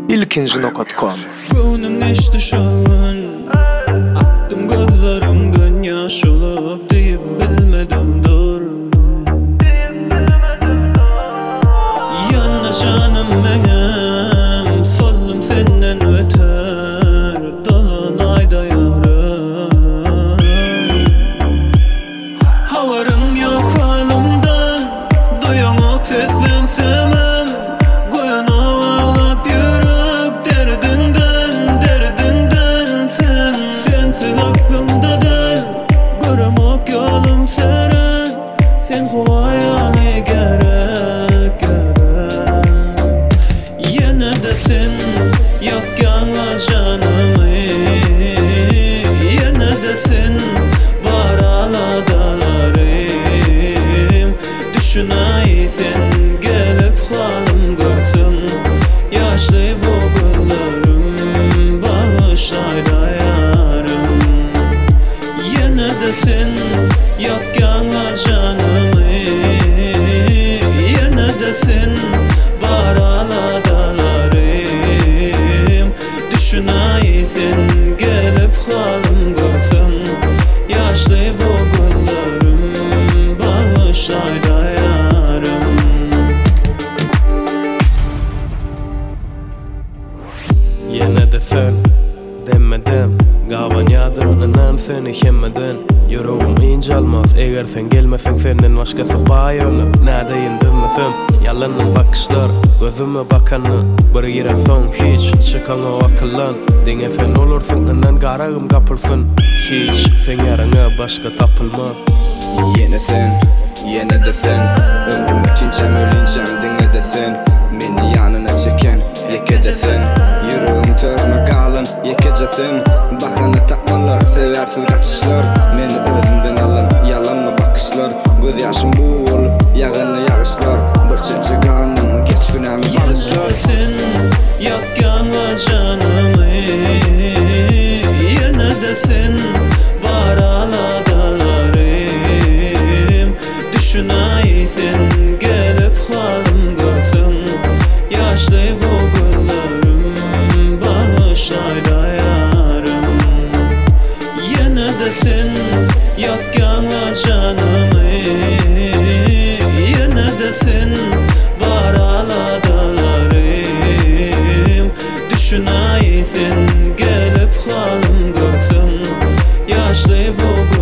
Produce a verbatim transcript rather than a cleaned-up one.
ilkinci nokta com. Göğnün eşti şovun attım gözlerimden yaş olup deyip bilmedim dur. Yanına canım benim sollum senden öter dolunayda yarım. Havarım yok halimden duyanık seslen sevmem. Koyana ağlap yürüp derdinden derdinden sen sensiz aklımda değil. Görmek yolum seren sen havaya ne gerek gerek. Yine de sen yok yana canımı, yine de sen var aladalarım. Düşünay sen gelip halim görsün, yaşlı bu güllerim bağışlay da yarım. Yine de sen yok yana canımı, yine de sen var aladalarım. Düşünay sen gelip halim görsün, yaşlı bu güllerim bağışlay da yarım. Yine de sen demmedim gavanyadım inan seni hemmeden. Yüreğim incalmaz eğer sen gelmesen senden başkası bayılır. Neredeyin bilmesem yalanın bakışlar gözüme bakanı bir yeren son hiç çıkan o akıllan. Denge sen olursun inan garağım kapılsın, hiç sen yarına başka tapılmaz. Yine sen, yine de sen ömrüm bütünçem ölünçem dinle de sen. Meni yanına çeken yeke de sen. Yüreğim törme kalın yekece sen. Bakana takmalar seversiz kaçışlar. Meni özümden alın yalanma bakışlar. Göz yaşım boğul yağını yağışlar. Bir çınçı kanım geç günahımı balışlar. Sen yok yana canımı, yine de sen var aladalarım. Düşünay sen gelip halim görsün, yaşlı bu güllerim bağışlay da yarım. Yine de sen yok yana canımı, yine de sen var aladalarım. Düşünay sen gelip halim görsün, yaşlı bu